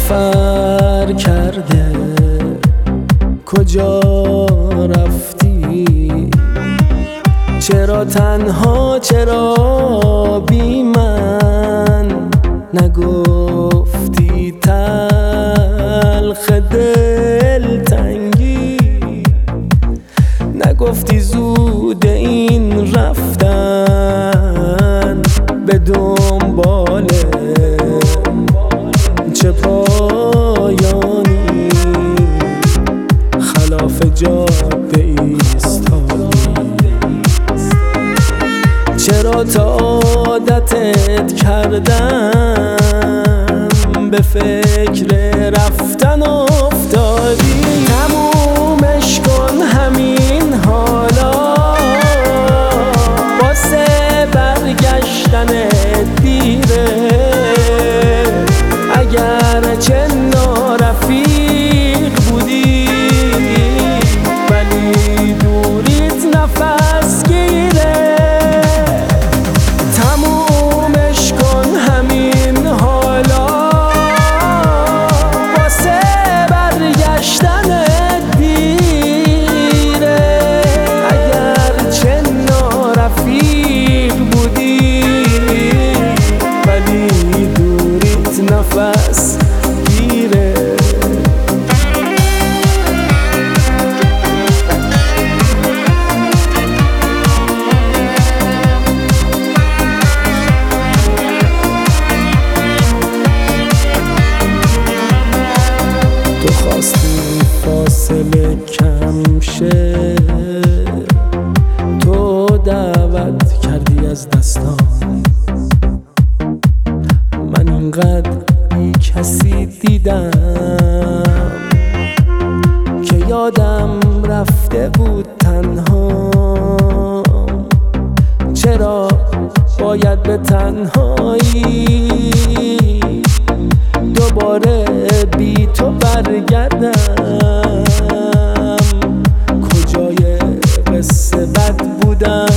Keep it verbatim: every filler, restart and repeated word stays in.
سفر کرده کجا رفتی؟ چرا تنها، چرا بی من نگفتی؟ تلخ دلتنگی نگفتی زود این رفتن به دنبال چه پایانی خلاف جاده ایستادی؟ چرا تا عادتت کردم به فکر رفتن افتادی؟ تمومش کن همین حالا، واسه برگشتنت دیره. اگر چه نارفیق بودی ولی دوریت نفس گیره. تمومش کن همین حالا، واسه برگشتنت دیره. اگر چه نارفیق بودی ولی دوریت نفس گیره. تو خواستی فاصله کم شه، تو دعوت کردی از دستان. من اینقدر بی کسی دیدم که یادم رفته بود تنها. چرا باید به تنهایی دوباره بی تو برگردم؟ کجای قصه بد بودم